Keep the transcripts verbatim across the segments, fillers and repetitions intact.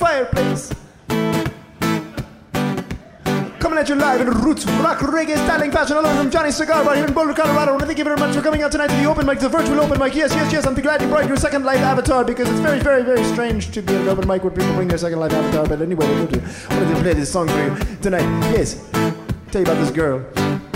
fireplace. Coming at you live in roots, rock, reggae, styling, fashion, along from Johnny Cigar Bar here in Boulder, Colorado. And thank you very much for coming out tonight to the open mic, the virtual open mic. Yes, yes, yes, I'm glad you brought your second life avatar because it's very, very, very strange to be at an open mic where people bring their second life avatar. But anyway, I wanted to play this song for you tonight. Yes, tell you about this girl.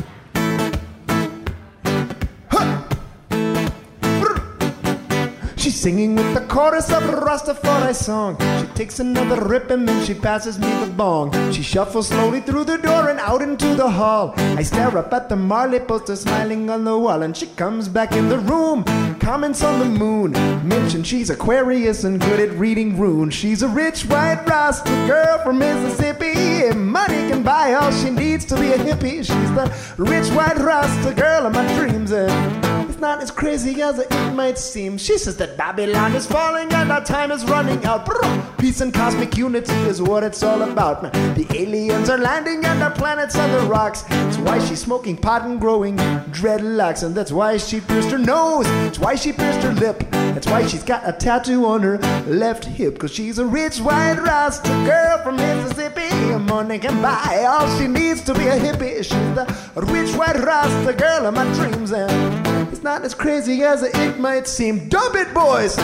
She's singing with the chorus of a Rastafari song. She takes another rip and then she passes me the bong. She shuffles slowly through the door and out into the hall. I stare up at the Marley poster smiling on the wall. And she comes back in the room, comments on the moon, mentions she's Aquarius and good at reading runes. She's a rich white Rasta girl from Mississippi. Money can buy all she needs to be a hippie. She's the rich white Rasta girl of my dreams, and it's not as crazy as it might seem. She says that Babylon is falling and our time is running out. Peace and cosmic unity is what it's all about. The aliens are landing and our planet's on the rocks. That's why she's smoking pot and growing dreadlocks. And that's why she pierced her nose. That's why she pierced her lip. That's why she's got a tattoo on her left hip. Cause she's a rich white Rasta girl from Mississippi. Money can buy all she needs to be a hippie. She's the rich white Rasta girl of my dreams, and it's not as crazy as it might seem. Dub it, boys!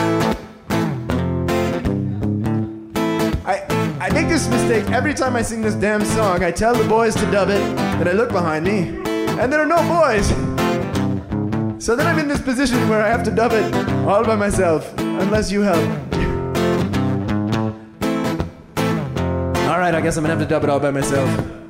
I I make this mistake every time I sing this damn song. I tell the boys to dub it, and I look behind me, and there are no boys. So then I'm in this position where I have to dub it all by myself, unless you help. All right, I guess I'm gonna have to dub it all by myself.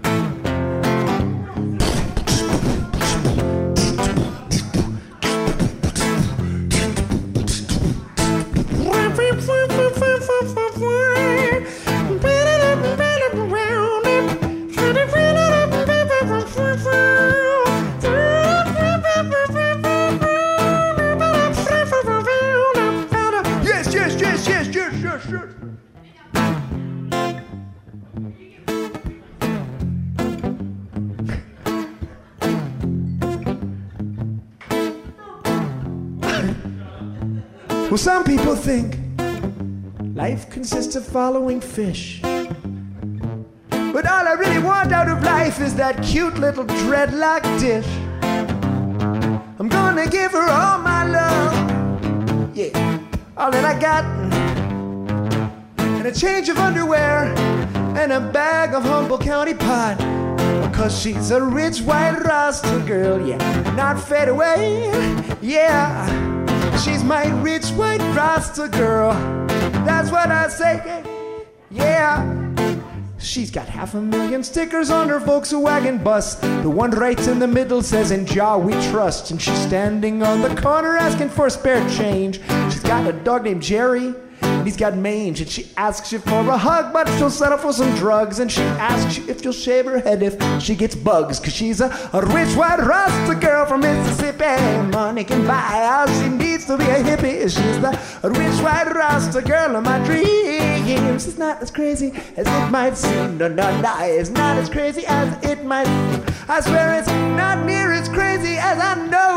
Yes, yes, yes, yes, yes, yes, yes. Well, some people think life consists of following fish. But all I really want out of life is that cute little dreadlock dish. I'm gonna give her all my love, yeah, all that I got, and a change of underwear and a bag of Humboldt County pot. Cause she's a rich white Rasta girl, yeah, not fade away, yeah. She's my rich white Rasta girl. That's what I say, yeah. She's got half a million stickers on her Volkswagen bus. The one right in the middle says, "In Jah we trust." And she's standing on the corner asking for spare change. She's got a dog named Jerry, and he's got mange. And she asks you for a hug, but she'll settle for some drugs. And she asks you if you'll shave her head if she gets bugs. Cause she's a, a rich white Rasta girl from Mississippi. Money can buy all she needs to be a hippie. She's the rich white Rasta girl of my dreams. It's not as crazy as it might seem. No, no, no, it's not as crazy as it might seem. I swear it's not near as crazy as I know